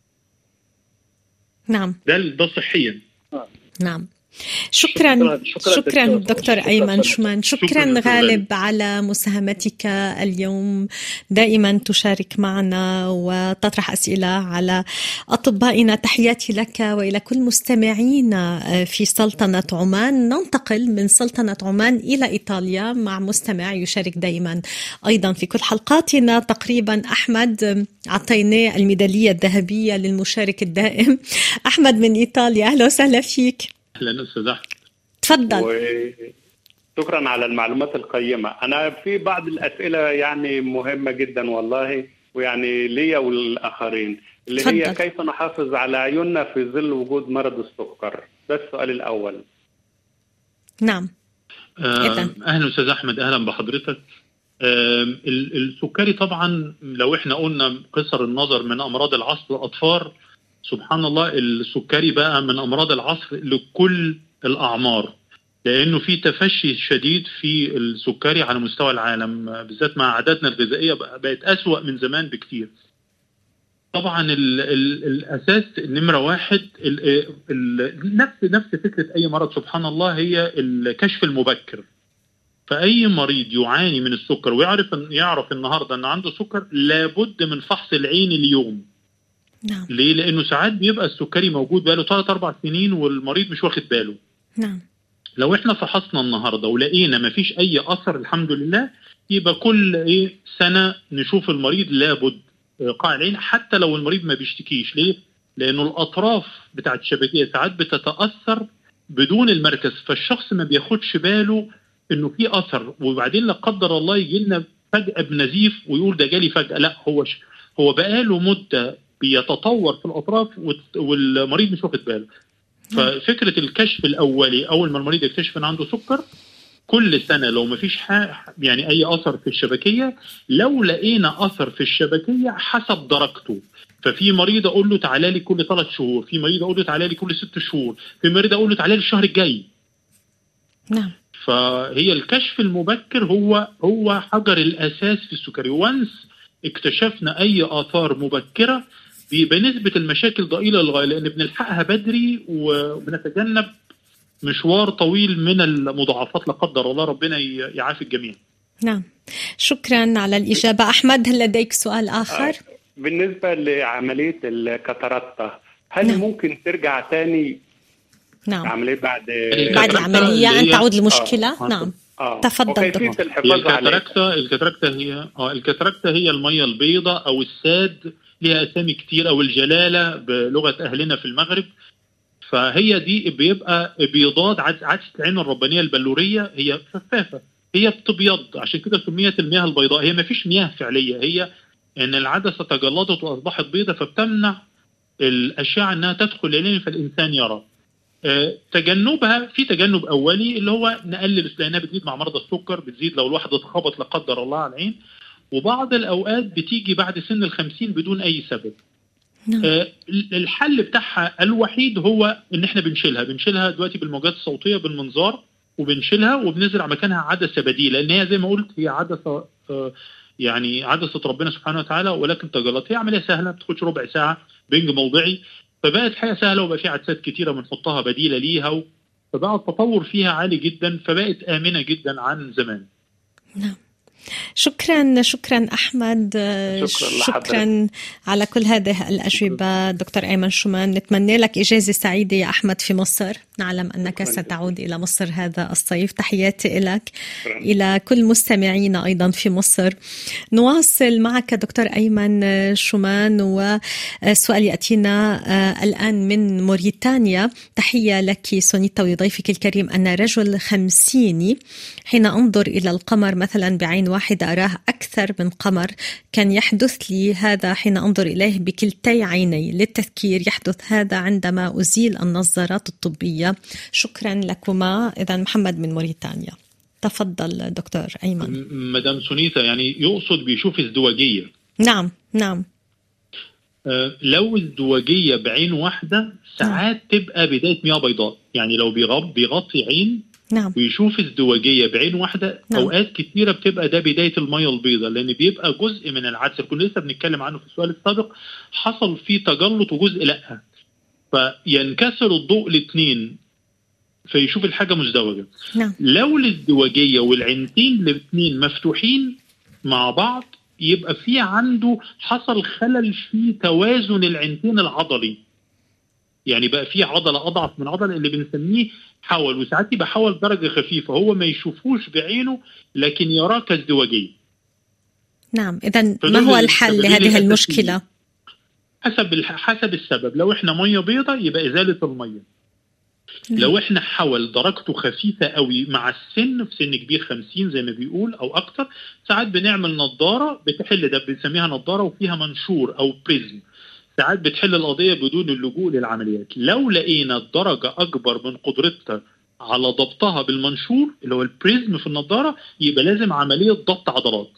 نعم. ده ده صحيا. نعم. شكرا شكرا, شكرا, شكرا دكتور, دكتور أيمن شومان. شكرا, شكرا غالب على مساهمتك اليوم. دائما تشارك معنا وتطرح أسئلة على أطبائنا. تحياتي لك وإلى كل مستمعينا في سلطنة عمان. ننتقل من سلطنة عمان إلى إيطاليا مع مستمع يشارك دائما أيضا في كل حلقاتنا تقريبا. أحمد عطيناه الميدالية الذهبية للمشارك الدائم. أحمد من إيطاليا، أهلا وسهلا فيك. أهلا أستاذ أحمد. تفضل. شكرا على المعلومات القيمة. أنا في بعض الأسئلة يعني مهمة جدا والله، ويعني لي والآخرين، اللي فضل. هي كيف نحافظ على عيوننا في ظل وجود مرض السكر؟ ده السؤال الأول. نعم. آه أهلا أستاذ أحمد، أهلا بحضرتك. آه السكري طبعا لو إحنا قلنا قصر النظر من أمراض العصر الأطفال، سبحان الله السكري بقى من أمراض العصر لكل الأعمار، لأنه في تفشي شديد في السكري على مستوى العالم، بالذات مع عاداتنا الغذائية بقت أسوأ من زمان بكتير. طبعا ال ال الاساس نمره واحد ال ال نفس نفس فكره اي مرض سبحان الله هي الكشف المبكر. فاي مريض يعاني من السكر ويعرف يعرف النهارده ان عنده سكر لابد من فحص العين اليوم. نعم. ليه؟ لانه ساعات بيبقى السكري موجود بقاله ثلاث اربع سنين والمريض مش واخد باله. نعم. لو احنا فحصنا النهارده ولقينا ما فيش اي اثر الحمد لله، يبقى كل ايه سنه نشوف المريض لابد قاع العين حتى لو المريض ما بيشتكيش. ليه؟ لانه الاطراف بتاعت الشبكيه ساعات بتتاثر بدون المركز، فالشخص ما بياخدش باله انه في اثر، وبعدين لا قدر الله يجي لنا فجاه بنزيف ويقول ده جالي فجاه. لا، هو ش... هو بقاله مده بيتطور في الاطراف والمريض مش واخد باله. ففكره الكشف الاولي اول ما المريض يكتشف ان عنده سكر كل سنه لو ما فيش يعني اي اثر في الشبكيه، لو لقينا اثر في الشبكيه حسب درجته. ففي مريض اقول له تعالى لي كل ثلاث شهور، في مريض اقول له تعالى لي كل ست شهور، في مريض اقول له تعالى لي الشهر الجاي. نعم. فهي الكشف المبكر هو هو حجر الاساس في السكري. وانس اكتشفنا اي اثار مبكره بنسبه المشاكل ضئيله للغايه، لان بنلحقها بدري وبنتجنب مشوار طويل من المضاعفات لا قدر الله. ربنا يعافي الجميع. نعم، شكرا على الإجابة. أحمد، هل لديك سؤال آخر؟ بالنسبة لعملية الكاتاراكتا، هل نعم. ممكن ترجع تاني؟ نعم. عملية بعد بعد العملية أن تعود المشكلة. آه. نعم. آه. تفضل دكتور. الكاتاراكتا الكاتاراكتا هي اه الكاتاراكتا هي المية البيضاء أو الساد، لها أسامي كتير، أو الجلالة بلغة أهلنا في المغرب. فهي دي بيبقى بيضاد عدسة العين الربانية البلورية، هي شفافة، هي بتبيض، عشان كده سميت المياه البيضاء. هي ما فيش مياه فعلية، هي ان العدسة تجلطت واصبحت بيضة فبتمنع الاشعة انها تدخل العين فالانسان يرى. أه تجنبها في تجنب اولي اللي هو نقلل، لانها بتزيد مع مرضى السكر، بتزيد لو الواحد اتخبط لا قدر الله على العين، وبعض الاوقات بتيجي بعد سن الخمسين بدون اي سبب. آه الحل بتاعها الوحيد هو ان احنا بنشيلها بنشيلها دلوقتي بالموجات الصوتيه بالمنظار، وبنشيلها وبنزرع مكانها عدسه بديله، لان هي زي ما قلت هي عدسه آه يعني عدسه ربنا سبحانه وتعالى، ولكن تجلط. هي عمليه سهله، ما بتاخدش ربع ساعه، بنج موضعي، فبقت حاجه سهله، وبقى في عدسات كتيره بنحطها بديله ليها، فبقى التطور فيها عالي جدا، فبقت امنه جدا عن زمان. نعم. شكرا شكرا أحمد. شكرا, شكرا على كل هذه الأجوبة دكتور أيمن شومان. نتمنى لك إجازة سعيدة يا أحمد في مصر، نعلم أنك ستعود إلى مصر هذا الصيف. تحياتي لك، إلى كل مستمعينا أيضا في مصر. نواصل معك دكتور أيمن شومان، وسؤال يأتينا الآن من موريتانيا. تحية لك سونيتا وضيفك الكريم. أنا رجل خمسيني، حين أنظر إلى القمر مثلا بعين واحدة أراه أكثر من قمر. كان يحدث لي هذا حين أنظر إليه بكلتي عيني. للتذكير يحدث هذا عندما أزيل النظارات الطبية. شكرا لكما. إذن محمد من موريتانيا. تفضل دكتور أيمن. مدام سونيتا، يعني يقصد بيشوف ازدواجية؟ نعم نعم. أه لو ازدواجية بعين واحدة ساعات نعم. تبقى بداية مياه بيضاء، يعني لو بيغطي بيغطي عين نعم. ويشوف ازدواجية بعين واحدة نعم. أوقات كثيرة بتبقى ده بداية المية البيضاء، لأن بيبقى جزء من العدسة كنا لسه بنتكلم عنه في السؤال السابق حصل فيه تجلط وجزء لأ، فينكسر الضوء الاثنين فيشوف الحاجة مزدوجة نعم. لو الازدواجية والعينتين الاثنين مفتوحين مع بعض يبقى في عنده حصل خلل في توازن العينتين العضلي، يعني بقى في عضلة أضعف من عضلة اللي بنسميه حول، وساعات يبقى حول درجة خفيفة، هو ما يشوفوش بعينه لكن يراه كازدواجية. نعم. إذن ما هو الحل لهذه المشكلة؟ حسب حسب السبب. لو احنا مية بيضة يبقى إزالة المية. نعم. لو احنا حول درجته خفيفة قوي مع السن، في سن كبير خمسين زي ما بيقول أو أكتر، ساعات بنعمل نظارة بتحل ده، بنسميها نظارة وفيها منشور أو بريزم، ساعات بتحل القضية بدون اللجوء للعمليات. لو لقينا الدرجة أكبر من قدرتها على ضبطها بالمنشور اللي هو البريزم في النظارة، يبقى لازم عملية ضبط عضلات.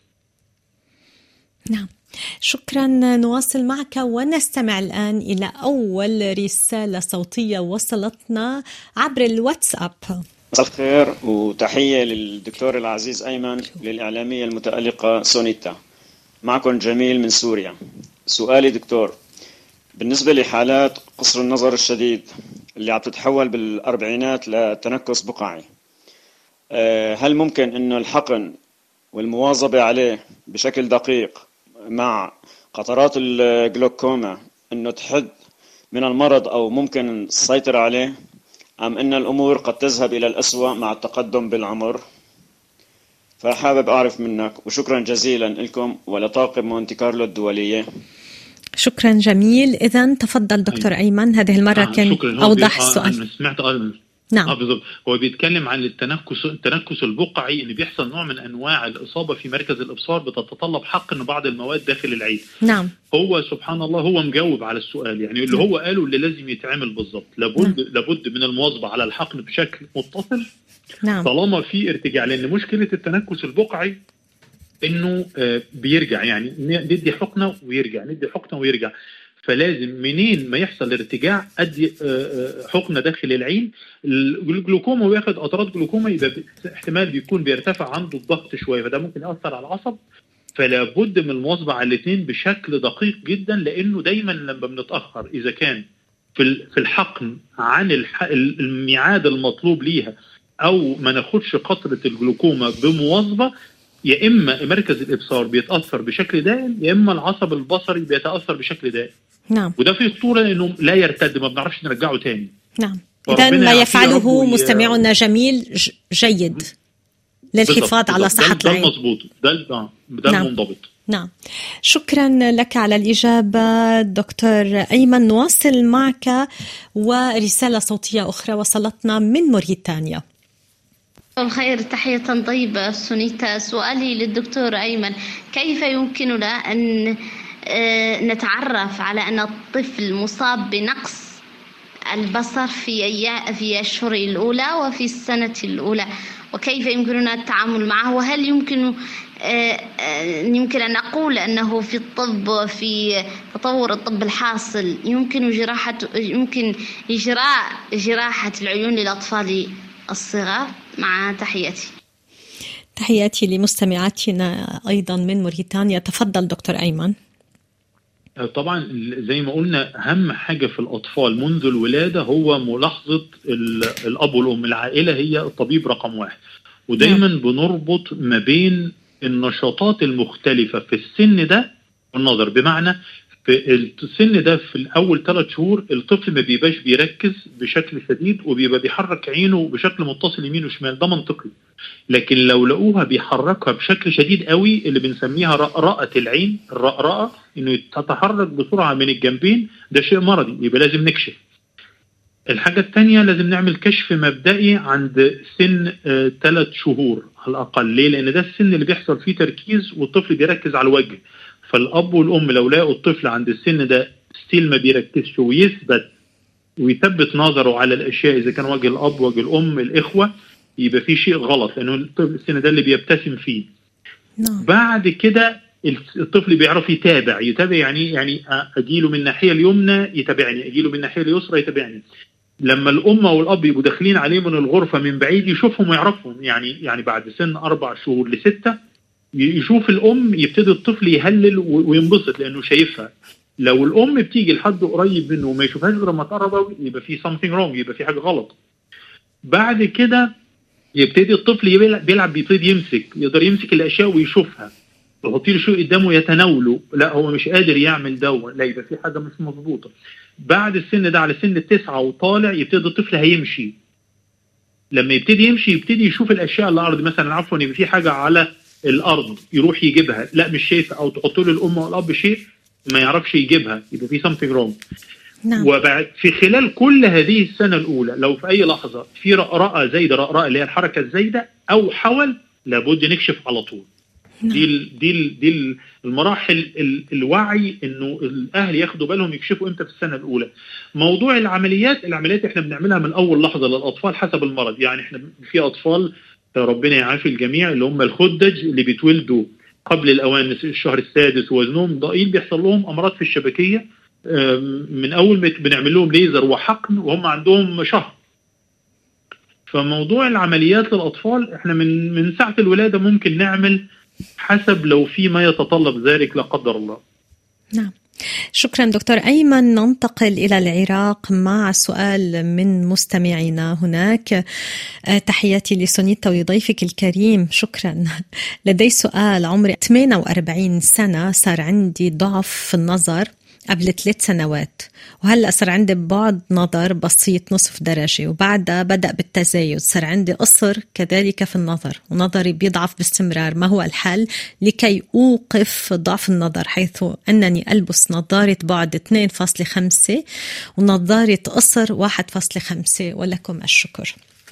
نعم. شكرا. نواصل معك ونستمع الآن إلى أول رسالة صوتية وصلتنا عبر الواتساب. مساء الخير وتحية للدكتور العزيز أيمن، للإعلامية المتألقة سونيتا. معكم جميل من سوريا. سؤالي دكتور، بالنسبة لحالات قصر النظر الشديد اللي عم تتحول بالأربعينات لتنكس بقعي، هل ممكن إنه الحقن والمواظبة عليه بشكل دقيق مع قطرات الجلوكوما إنه تحد من المرض أو ممكن السيطرة عليه، أم إن الأمور قد تذهب إلى الأسوأ مع التقدم بالعمر؟ فحابب أعرف منك، وشكرا جزيلا لكم ولطاقم مونتي كارلو الدولية. شكرا جميل. إذن تفضل دكتور أيمن، هذه المرة آه كان أوضح السؤال. آه سمعت آه نعم. آه بالضبط. هو بيتكلم عن التنكس التنكس البقعي اللي بيحصل نوع من أنواع الإصابة في مركز الإبصار بتتطلب حقن بعض المواد داخل العين. نعم. هو سبحان الله هو مجاوب على السؤال، يعني اللي هو قاله اللي لازم يتعمل بالضبط. لابد نعم. لابد من المواظبة على الحقن بشكل متصل. نعم. طالما في ارتجاع، لأن مشكلة التنكس البقعي إنه آه بيرجع، يعني ندي حقنة ويرجع، ندي حقنة ويرجع. فلازم منين ما يحصل ارتجاع ادي حقنه داخل العين. الجلوكوما وياخد قطرات جلوكوما يبقى احتمال بيكون بيرتفع عنده الضغط شويه، فده ممكن ياثر على العصب. فلا بد من المواظبه على الاثنين بشكل دقيق جدا، لانه دايما لما بنتاخر اذا كان في في الحقن عن الميعاد المطلوب ليها، او ما ناخدش قطره الجلوكوما بمواظبه، يا اما مركز الابصار بيتاثر بشكل دائم، يا اما العصب البصري بيتاثر بشكل دائم. نعم. وده في الصورة انه لا يرتد، ما بنعرفش نرجعه تاني. نعم. إذا ما يفعله مستمعنا جميل جيد للحفاظ على صحة العين. ده مظبوط، ده ده نعم. المنضبط. نعم. شكرا لك على الإجابة دكتور أيمن. نواصل معك ورسالة صوتية أخرى وصلتنا من موريتانيا. الخير، تحية طيبة سونيتا. سؤالي للدكتور أيمن، كيف يمكننا أن نتعرف على أن الطفل مصاب بنقص البصر في في الأشهر الأولى وفي السنة الأولى، وكيف يمكننا التعامل معه؟ وهل يمكن يمكن أن نقول أنه في الطب وفي تطور الطب الحاصل يمكن جراحة يمكن إجراء جراحة العيون للأطفال الصغار؟ مع تحياتي. تحياتي لمستمعاتنا أيضا من موريتانيا. تفضل دكتور أيمن. طبعا زي ما قلنا أهم حاجة في الأطفال منذ الولادة هو ملاحظة الأب والأم. العائلة هي الطبيب رقم واحد، ودايما بنربط ما بين النشاطات المختلفة في السن ده والنظر. بمعنى في السن ده في الأول ثلاث شهور الطفل ما بيبقاش بيركز بشكل شديد، وبيبقى بيحرك عينه بشكل متصل يمين وشمال، ده منطقي. لكن لو لقوها بيحركها بشكل شديد قوي اللي بنسميها رأرأة العين، الرأرأة انه تتحرك بسرعة من الجنبين، ده شيء مرضي، يبقى لازم نكشف. الحاجة الثانية لازم نعمل كشف مبدئي عند سن ثلاث آه شهور على الأقل. ليه؟ لأن ده السن اللي بيحصل فيه تركيز والطفل بيركز على الوجه. فالأب والأم لو لقوا الطفل عند السن ده ستيل ما بيركزش ويثبت ويثبت نظره على الأشياء، إذا كان وجه الأب وجه الأم الإخوة، يبقى فيه شيء غلط، لأنه الطفل السن ده اللي بيبتسم فيه. no. بعد كده الطفل بيعرف يتابع يتابع يعني يعني أجيله من الناحية اليمنى يتابعني، أجيله من الناحية اليسرى يتابعني. لما الأم والأب يبقوا داخلين عليه من الغرفة من بعيد يشوفهم ويعرفهم، يعني يعني بعد سن أربع شهور لستة يشوف الأم، يبتدي الطفل يهلل وينبسط لأنه شايفها. لو الأم بتيجي لحد قريب منه وما يشوفهاش غير ما تقرب يبقى في something wrong، يبقى في حاجة غلط. بعد كده يبتدي الطفل بيلعب، بيبتدي يمسك، يقدر يمسك الأشياء ويشوفها. تحطي له شيء قدامه يتناوله، لا هو مش قادر يعمل ده، لا يبقى في حاجة مش مظبوطة. بعد السن ده على سن التسعة وطالع يبتدي الطفل هيمشي. لما يبتدي يمشي يبتدي يشوف الأشياء على الأرض، مثلا عفوا يبقى في حاجة على الأرض يروح يجيبها، لا مش شايفها، أو تحط له الأم والأب شيء ما يعرفش يجيبها، يبقى في something wrong. نعم. وبعد في خلال كل هذه السنة الأولى لو في أي لحظة في رأرأة زايدة، رأرأة اللي هي الحركة الزايدة أو حول، لابد نكشف على طول. نعم. دي ال دي ال دي المراحل ال الوعي إنه الأهل ياخدوا بالهم يكشفوا إمتى في السنة الأولى. موضوع العمليات، العمليات إحنا بنعملها من أول لحظة للأطفال حسب المرض. يعني إحنا في أطفال ربنا يعافي الجميع اللي هم الخدج اللي بيتولدوا قبل الأوان، الشهر السادس ووزنهم ضئيل، بيحصل لهم أمراض في الشبكية من أول ما بنعمل لهم ليزر وحقن وهم عندهم شهر. فموضوع العمليات للأطفال إحنا من من ساعة الولادة ممكن نعمل حسب لو في ما يتطلب ذلك لا قدر الله. نعم، شكرا دكتور أيمن. ننتقل إلى العراق مع سؤال من مستمعينا هناك. تحياتي لسونيتا وضيفك الكريم. شكرا. لدي سؤال. عمري ثمانية وأربعين سنة، صار عندي ضعف في النظر قبل ثلاث سنوات، وهلأ صار عندي بعد نظر بسيط نصف درجة، وبعدها بدأ بالتزايد، صار عندي قصر كذلك في النظر، ونظري بيضعف باستمرار. ما هو الحل لكي أوقف ضعف النظر، حيث أنني ألبس نظارة بعد اثنين فاصلة خمسة ونظارة قصر واحد فاصلة خمسة، ولكم الشكر.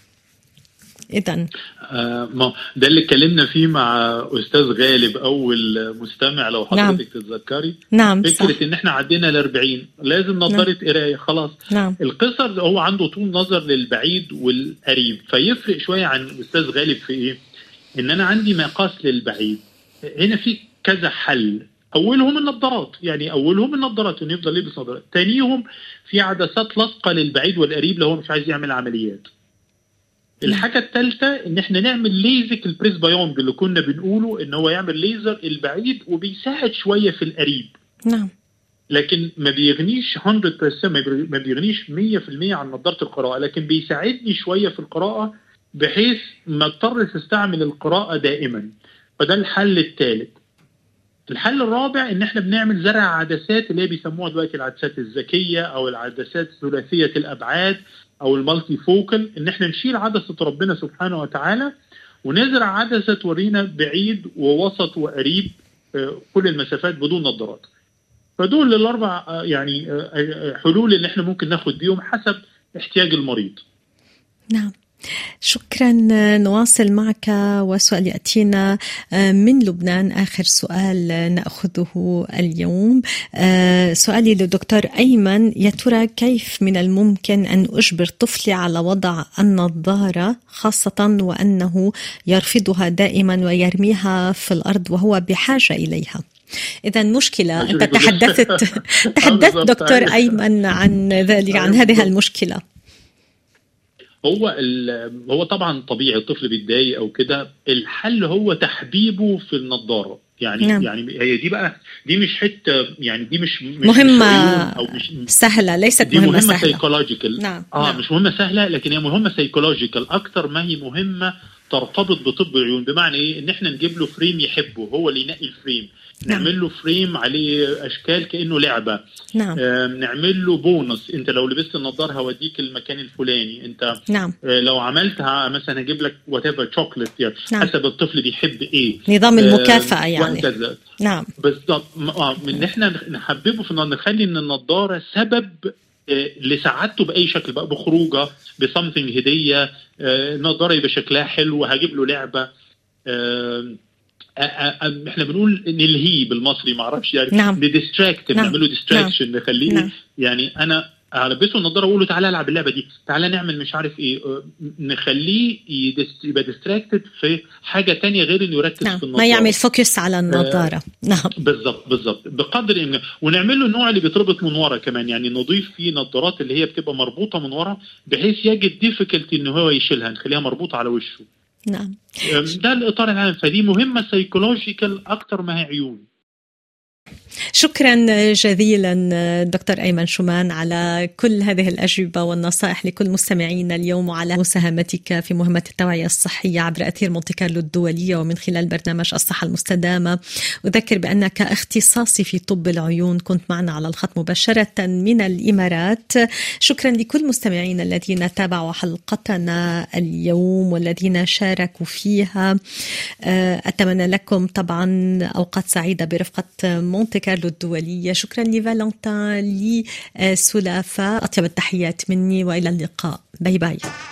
إذن آه ما ده اللي اتكلمنا فيه مع أستاذ غالب أول مستمع لو حضرتك نعم. تتذكري نعم فكرة صح. إن إحنا عدينا الأربعين لازم نظارة نعم. قراية خلاص. نعم. القصر هو عنده طول نظر للبعيد والقريب، فيفرق شوية عن أستاذ غالب في إيه؟ إن أنا عندي مقاس للبعيد. هنا في كذا حل. أولهم النظارات، يعني أولهم النظارات إنه يفضل يلبس نظارات. تانيهم في عدسات لاصقة للبعيد والقريب لو هو مش عايز يعمل عمليات. الحاجة الثالثة ان احنا نعمل ليزك البريسبايونج اللي كنا بنقوله ان هو يعمل ليزر البعيد وبيساعد شوية في القريب. نعم. لكن ما بيغنيش مية بالمية، ما بيغنيش مية بالمية عن نظارة القراءة، لكن بيساعدني شوية في القراءة بحيث ما اضطرش استعمل القراءة دائما. فده الحل الثالث. الحل الرابع ان احنا بنعمل زرع عدسات اللي هي بيسموها دلوقتي العدسات الذكية او العدسات ثلاثية الابعاد او المالتي فوكل، ان احنا نشيل عدسة ربنا سبحانه وتعالى ونزرع عدسة تورينا بعيد ووسط وقريب كل المسافات بدون نظارات. فدول الاربع يعني حلول اللي احنا ممكن ناخد بيهم حسب احتياج المريض. نعم، شكرا. نواصل معك وسؤال يأتينا من لبنان، آخر سؤال نأخذه اليوم. سؤالي للدكتور أيمن: يا ترى كيف من الممكن أن أجبر طفلي على وضع النظارة، خاصة وأنه يرفضها دائما ويرميها في الأرض وهو بحاجة إليها؟ إذا مشكلة. أنت تحدثت تحدثت دكتور أيمن عن ذلك، عن هذه المشكلة. هو هو طبعا طبيعي الطفل بيتضايق او كده. الحل هو تحبيبه في النظاره. يعني نعم. يعني هي دي بقى دي مش حته، يعني دي مش, مش مهمه أو مش سهله، ليست دي مهمه, مهمة سهله. سايكولوجيكال. نعم. اه نعم. مش مهمه سهله، لكن هي مهمه سايكولوجيكال اكتر ما هي مهمه ترتبط بطب العيون. بمعنى ايه؟ ان احنا نجيب له فريم يحبه، هو اللي ينقي الفريم. نعم. نعمل له فريم عليه اشكال كانه لعبه. نعم. آه نعمل له بونص، انت لو لبست النظاره هوديك المكان الفلاني، انت نعم. آه لو عملتها مثلا هجيب لك وات ايفر شوكليت، يعني نعم. حسب الطفل بيحب ايه، نظام المكافاه آه يعني. وهكذا. نعم بالضبط. ان احنا نحببه في النظاره، نخلي ان النظاره سبب لسعادته باي شكل بقى، بخروجه، بسمثينج هديه، النظاره يبقى شكلها حلو، هجيب له لعبه. احنا بنقول نلهيه بالمصري، ما اعرفش يعني. نعم. نديستراكت، نعم. نعمله ديستراكشن، نعم. نخليه نعم. يعني انا البسه النظاره واقول له تعالى العب اللعبه دي، تعالى نعمل مش عارف ايه، نخليه يبقى ديستراكتد في حاجه تانية غير انه يركز نعم. في النظاره، ما يعمل فوكس على النظاره. آه نعم بالضبط بالضبط بقدر إن... ونعمل له النوع اللي بيتربط من ورا كمان، يعني نضيف فيه نظارات اللي هي بتبقى مربوطه من ورا بحيث يجد ديفيكلتي انه هو يشيلها، نخليها مربوطه على وشه. نعم. ده الاطار العام. فدي مهمه سايكولوجيكال اكتر ما هي عيون. شكرا جزيلا دكتور أيمن شومان على كل هذه الأجوبة والنصائح لكل مستمعينا اليوم، وعلى مساهمتك في مهمة التوعية الصحية عبر أثير مونتي كارلو الدولية ومن خلال برنامج الصحة المستدامة. أذكر بأنك اختصاصي في طب العيون، كنت معنا على الخط مباشرة من الإمارات. شكرا لكل مستمعينا الذين تابعوا حلقتنا اليوم والذين شاركوا فيها. أتمنى لكم طبعا أوقات سعيدة برفقة مونتي كارلو الدولية. شكرا لفالنتين، لسلافة، أطيب التحيات مني وإلى اللقاء. باي باي.